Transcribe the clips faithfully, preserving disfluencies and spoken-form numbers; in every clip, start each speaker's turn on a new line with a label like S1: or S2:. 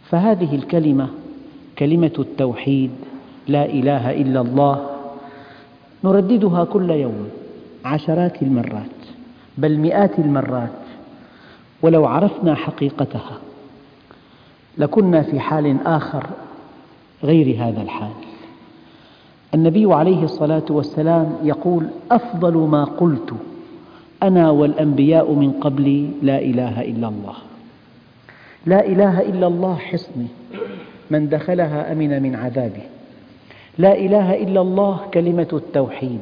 S1: فهذه الكلمة، كلمة التوحيد، لا إله إلا الله، نرددها كل يوم عشرات المرات بل مئات المرات، ولو عرفنا حقيقتها لكنا في حال آخر غير هذا الحال. النبي عليه الصلاة والسلام يقول: أفضل ما قلت أنا والأنبياء من قبلي لا إله إلا الله. لا إله إلا الله حصني، من دخلها أمن من عذابه. لا إله إلا الله كلمة التوحيد.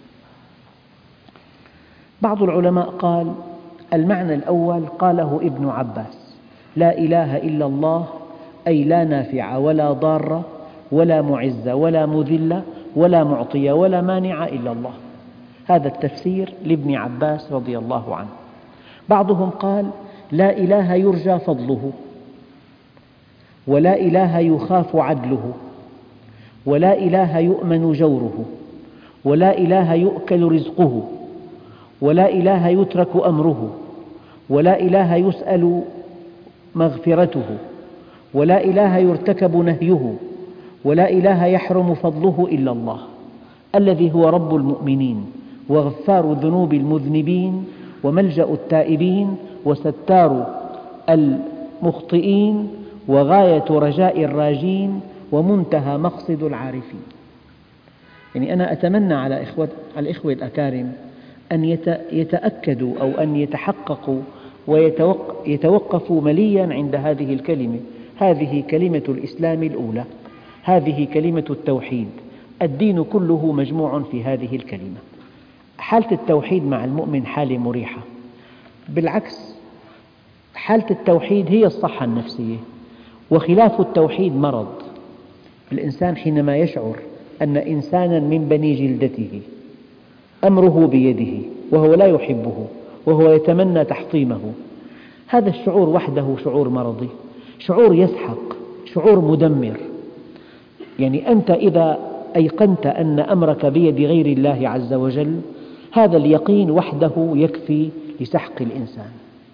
S1: بعض العلماء قال المعنى الأول قاله ابن عباس: لا إله إلا الله أي لا نافع ولا ضار ولا معز ولا مذل ولا معطي ولا مانع إلا الله. هذا التفسير لابن عباس رضي الله عنه. بعضهم قال: لا إله يرجى فضله، ولا إله يخاف عدله، ولا إله يؤمن جوره، ولا إله يؤكل رزقه، ولا إله يترك أمره، ولا إله يسأل مغفرته، ولا إله يرتكب نهيه، ولا إله يحرم فضله إلا الله، الذي هو رب المؤمنين وغفار ذنوب المذنبين وملجأ التائبين وستار المخطئين وغاية رجاء الراجين ومنتهى مقصد العارفين. يعني أنا أتمنى على الإخوة الأكارم أن يتأكدوا أو أن يتحققوا ويتوقفوا مليا عند هذه الكلمة. هذه كلمة الإسلام الأولى، هذه كلمة التوحيد. الدين كله مجموع في هذه الكلمة. حالة التوحيد مع المؤمن حالة مريحة، بالعكس حالة التوحيد هي الصحة النفسية، وخلاف التوحيد مرض. الإنسان حينما يشعر أن إنسانا من بني جلدته أمره بيده وهو لا يحبه وهو يتمنى تحطيمه، هذا الشعور وحده شعور مرضي، شعور يسحق، شعور مدمر. يعني أنت إذا أيقنت أن أمرك بيد غير الله عز وجل، هذا اليقين وحده يكفي لسحق الإنسان.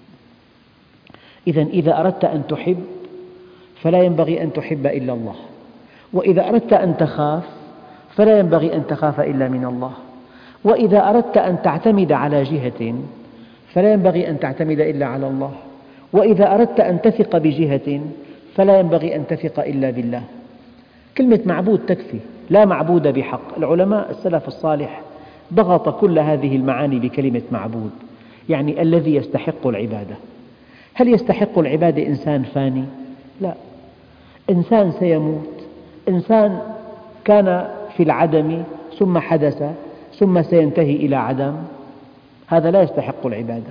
S1: إذن إذا أردت أن تحب فلا ينبغي أن تحب إلا الله، وإذا أردت أن تخاف فلا ينبغي أن تخاف إلا من الله، وإذا أردت أن تعتمد على جهة فلا ينبغي أن تعتمد إلا على الله، وإذا أردت أن تثق بجهة فلا ينبغي أن تثق إلا بالله. كلمة معبود تكفي، لا معبود بحق. العلماء السلف الصالح ضغط كل هذه المعاني بكلمة معبود، يعني الذي يستحق العبادة. هل يستحق العبادة إنسان فاني؟ لا، إنسان سيموت، إنسان كان في العدم ثم حدث ثم سينتهي إلى عدم، هذا لا يستحق العبادة.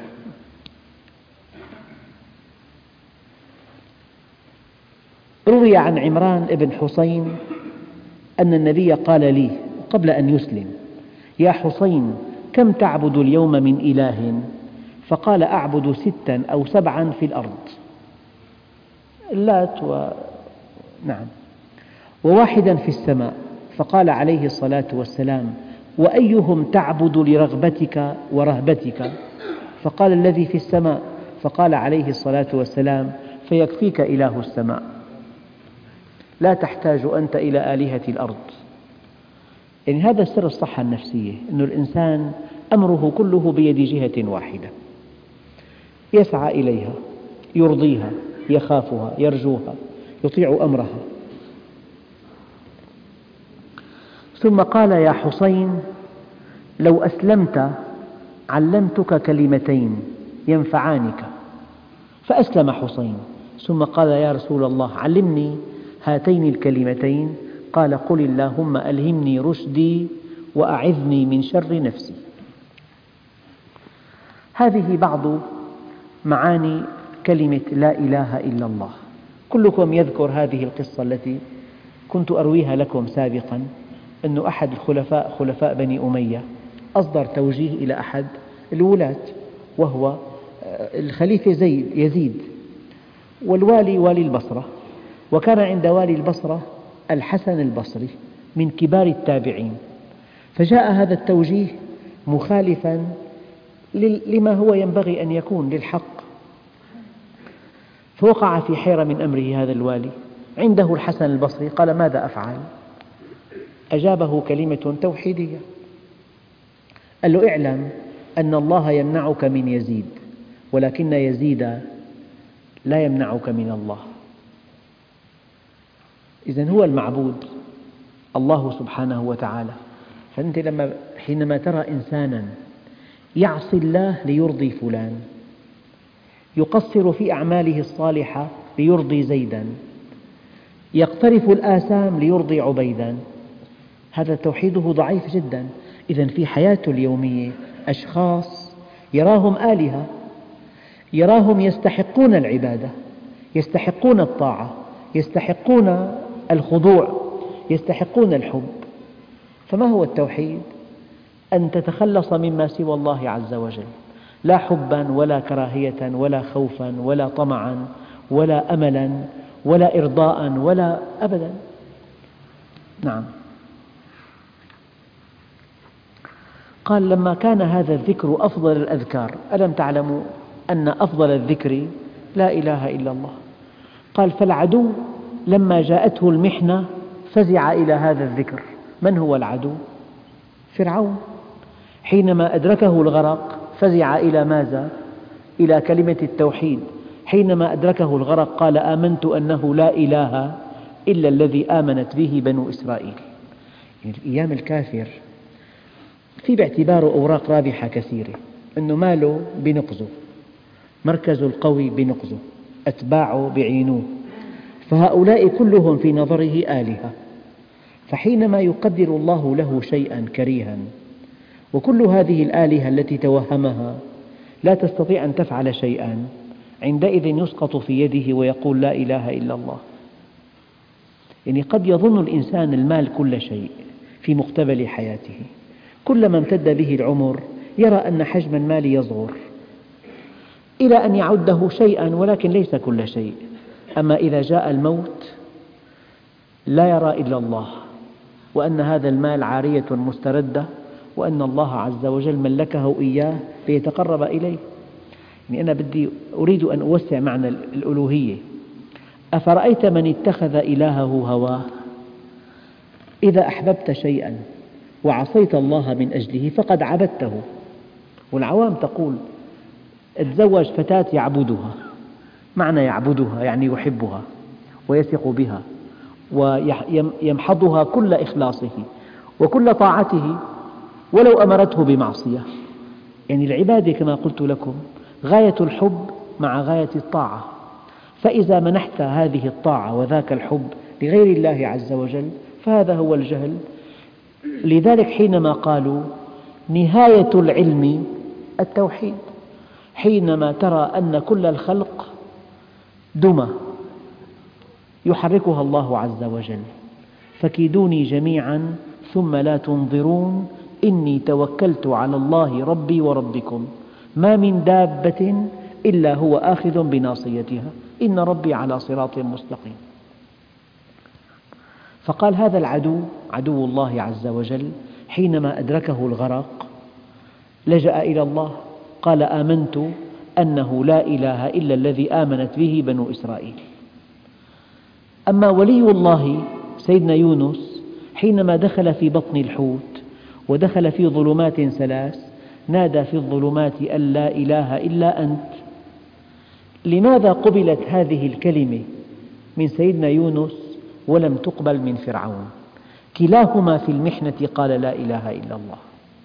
S1: روي عن عمران بن حسين أن النبي قال لي قبل أن يسلم: يا حسين، كم تعبد اليوم من إله؟ فقال: أعبد ستا أو سبعا في الأرض، اللات و... نعم، وواحدا في السماء. فقال عليه الصلاة والسلام: وأيهم تعبد لرغبتك ورهبتك؟ فقال: الذي في السماء. فقال عليه الصلاة والسلام: فيكفيك إله السماء، لا تحتاج أنت إلى آلهة الأرض. يعني هذا سر الصحة النفسية، أن الإنسان أمره كله بيد جهة واحدة، يسعى إليها، يرضيها، يخافها، يرجوها، يطيع أمرها. ثم قال: يا حسين، لو أسلمت علمتك كلمتين ينفعانك. فأسلم حسين، ثم قال: يا رسول الله، علمني هاتين الكلمتين. قال: قل اللهم ألهمني رشدي وأعذني من شر نفسي. هذه بعض معاني كلمة لا إله إلا الله. كلكم يذكر هذه القصة التي كنت أرويها لكم سابقا، أن أحد الخلفاء خلفاء بني أمية أصدر توجيه إلى أحد الولاة، وهو الخليفة زيد يزيد، والوالي والي البصرة، وكان عند والي البصرة الحسن البصري من كبار التابعين. فجاء هذا التوجيه مخالفا لما هو ينبغي أن يكون للحق. فوقع في حيرة من أمره هذا الوالي. عنده الحسن البصري، قال: ماذا أفعل؟ أجابه كلمة توحيدية، قال له: اعلم أن الله يمنعك من يزيد، ولكن يزيد لا يمنعك من الله. إذن هو المعبود الله سبحانه وتعالى. فأنت لما حينما ترى إنسانا يعصي الله ليرضي فلان، يقصر في أعماله الصالحة ليرضي زيدا، يقترف الآثام ليرضي عبيدا، هذا توحيده ضعيف جدا. إذن في حياته اليومية أشخاص يراهم آلهة، يراهم يستحقون العبادة، يستحقون الطاعة، يستحقون الخضوع، يستحقون الحب. فما هو التوحيد؟ أن تتخلص مما سوى الله عز وجل، لا حبا ولا كراهية ولا خوفا ولا طمعا ولا أملا ولا إرضاء ولا أبدا. نعم. قال: لما كان هذا الذكر أفضل الأذكار، ألم تعلموا أن أفضل الذكر لا إله إلا الله؟ قال: فالعدو لما جاءته المحنة فزع إلى هذا الذكر. من هو العدو؟ فرعون. حينما أدركه الغرق فزع إلى ماذا؟ إلى كلمة التوحيد. حينما أدركه الغرق قال: آمنت أنه لا إله إلا الذي آمنت به بنو إسرائيل. يعني أيام الكافر في باعتباره أوراق رابحة كثيرة، أنه ماله بنقزه، مركزه القوي بنقزه، أتباعه بعينوه، فهؤلاء كلهم في نظره آلهة. فحينما يقدر الله له شيئا كريها وكل هذه الآلهة التي توهمها لا تستطيع أن تفعل شيئا، عندئذ يسقط في يده ويقول: لا إله إلا الله. يعني قد يظن الإنسان المال كل شيء في مقتبل حياته، كلما امتد به العمر يرى أن حجم المال يصغر إلى أن يعده شيئا، ولكن ليس كل شيء. أما إذا جاء الموت لا يرى إلا الله، وأن هذا المال عارية مستردة، وأن الله عز وجل ملكه إياه ليتقرب إليه. يعني أنا بدي أريد أن أوسع معنى الألوهية. أفرأيت من اتخذ إلهه هواه؟ إذا أحببت شيئا وعصيت الله من أجله فقد عبدته. والعوام تقول: اتزوج فتاة يعبدها. معنى يعبدها يعني يحبها ويثق بها ويمحضها كل إخلاصه وكل طاعته ولو أمرته بمعصية. يعني العبادة كما قلت لكم غاية الحب مع غاية الطاعة، فإذا منحت هذه الطاعة وذاك الحب لغير الله عز وجل فهذا هو الجهل. لذلك حينما قالوا نهاية العلم التوحيد، حينما ترى أن كل الخلق دمى يحركها الله عز وجل، فكيدوني جميعا ثم لا تنظرون إني توكلت على الله ربي وربكم ما من دابة إلا هو آخذ بناصيتها إن ربي على صراط مستقيم. فقال هذا العدو عدو الله عز وجل حينما أدركه الغرق لجأ إلى الله، قال: آمنت أنه لا إله إلا الذي آمنت به بنو إسرائيل. أما ولي الله سيدنا يونس حينما دخل في بطن الحوت ودخل في ظلمات ثلاث نادى في الظلمات أن لا إله إلا أنت. لماذا قبلت هذه الكلمة من سيدنا يونس ولم تقبل من فرعون؟ كلاهما في المحنة قال لا إله إلا الله.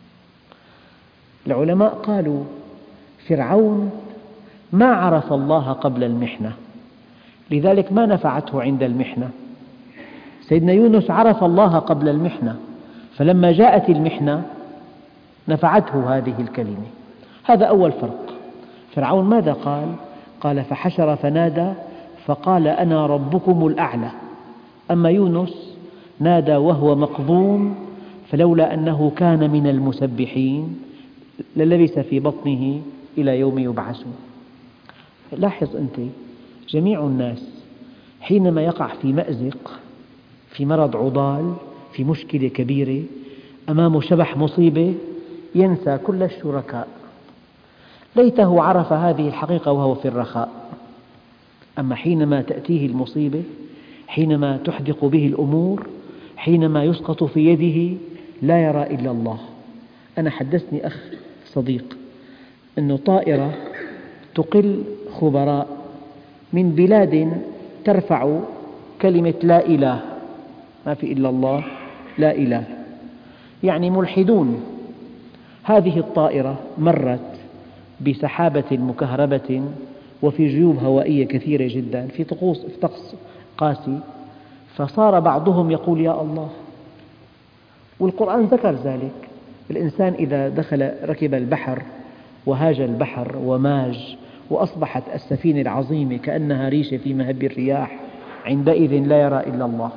S1: العلماء قالوا فرعون ما عرف الله قبل المحنة، لذلك ما نفعته عند المحنة. سيدنا يونس عرف الله قبل المحنة، فلما جاءت المحنة نفعته هذه الكلمة. هذا أول فرق. فرعون ماذا قال؟ قال: فحشر فنادى فقال أنا ربكم الأعلى. أما يونس نادى وهو مقظوم فلولا أنه كان من المسبحين للبث في بطنه إلى يوم يبعثون. لاحظ أنت جميع الناس حينما يقع في مأزق، في مرض عضال، في مشكلة كبيرة، أمامه شبح مصيبة، ينسى كل الشركاء. ليته عرف هذه الحقيقة وهو في الرخاء. أما حينما تأتيه المصيبة، حينما تحدق به الأمور، حينما يسقط في يده، لا يرى إلا الله. أنا حدثني أخ صديق أن طائرة تقل خبراء من بلاد ترفع كلمة لا إله، ما في إلا الله، لا إله، يعني ملحدون. هذه الطائرة مرت بسحابة مكهربة وفي جيوب هوائية كثيرة جدا في طقوس في طقس قاسي، فصار بعضهم يقول يا الله، والقرآن ذكر ذلك. الإنسان إذا دخل ركب البحر وهاج البحر وماج وأصبحت السفينة العظيمة كأنها ريشة في مهب الرياح، عندئذ لا يرى إلا الله.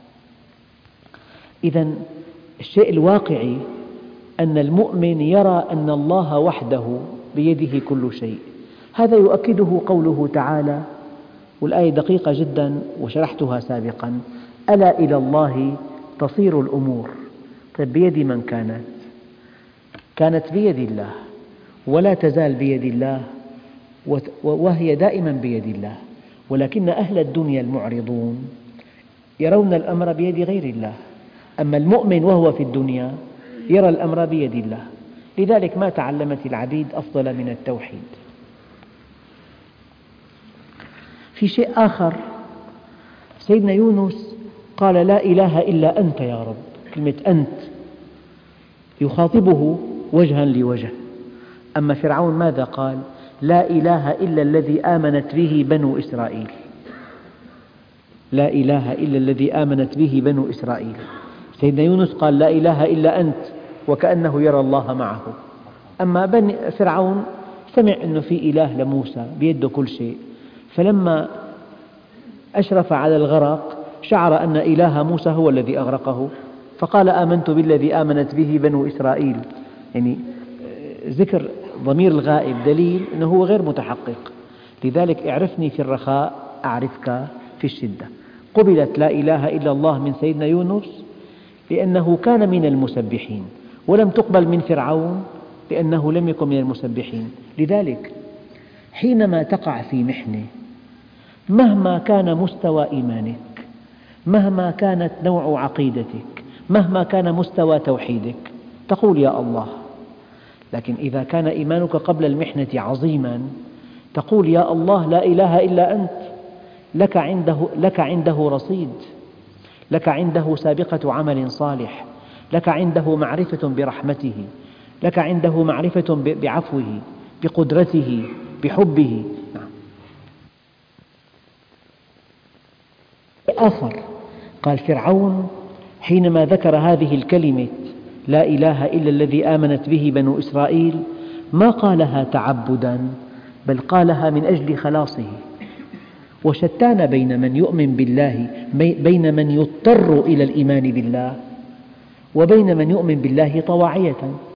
S1: إذا الشيء الواقعي أن المؤمن يرى أن الله وحده بيده كل شيء. هذا يؤكده قوله تعالى، والآية دقيقة جدا وشرحتها سابقا: ألا إلى الله تصير الأمور. طيب بيد من كانت؟ كانت بيد الله ولا تزال بيد الله، وهي دائما بيد الله، ولكن أهل الدنيا المعرضون يرون الأمر بيد غير الله. أما المؤمن وهو في الدنيا يرى الأمر بيد الله. لذلك ما تعلمت العبيد أفضل من التوحيد. في شيء آخر، سيدنا يونس قال لا إله إلا أنت يا رب. كلمة أنت يخاطبه وجها لوجه. أما فرعون ماذا قال؟ لا إله إلا الذي آمنت به بنو إسرائيل. لا إله إلا الذي آمنت به بنو إسرائيل. سيدنا يونس قال لا إله إلا أنت، وكأنه يرى الله معه. أما بني فرعون سمع أنه في إله لموسى بيده كل شيء، فلما أشرف على الغرق شعر أن إله موسى هو الذي أغرقه، فقال آمنت بالذي آمنت به بنو إسرائيل. يعني ذكر ضمير الغائب دليل أنه هو غير متحقق. لذلك اعرفني في الرخاء أعرفك في الشدة. قبلت لا إله إلا الله من سيدنا يونس لأنه كان من المسبحين، ولم تقبل من فرعون لأنه لم يكن من المسبحين. لذلك حينما تقع في محنة، مهما كان مستوى إيمانك، مهما كانت نوع عقيدتك، مهما كان مستوى توحيدك، تقول يا الله. لكن إذا كان إيمانك قبل المحنة عظيما، تقول يا الله لا إله إلا أنت. لك عنده, لك عنده رصيد، لك عنده سابقة عمل صالح، لك عنده معرفة برحمته، لك عنده معرفة بعفوه، بقدرته، بحبه. آخر قال فرعون حينما ذكر هذه الكلمة لا إله إلا الذي آمنت به بنو إسرائيل ما قالها تعبدا، بل قالها من أجل خلاصه. وشتان بين من يؤمن بالله، بين من يضطر إلى الإيمان بالله، وبين من يؤمن بالله طواعية.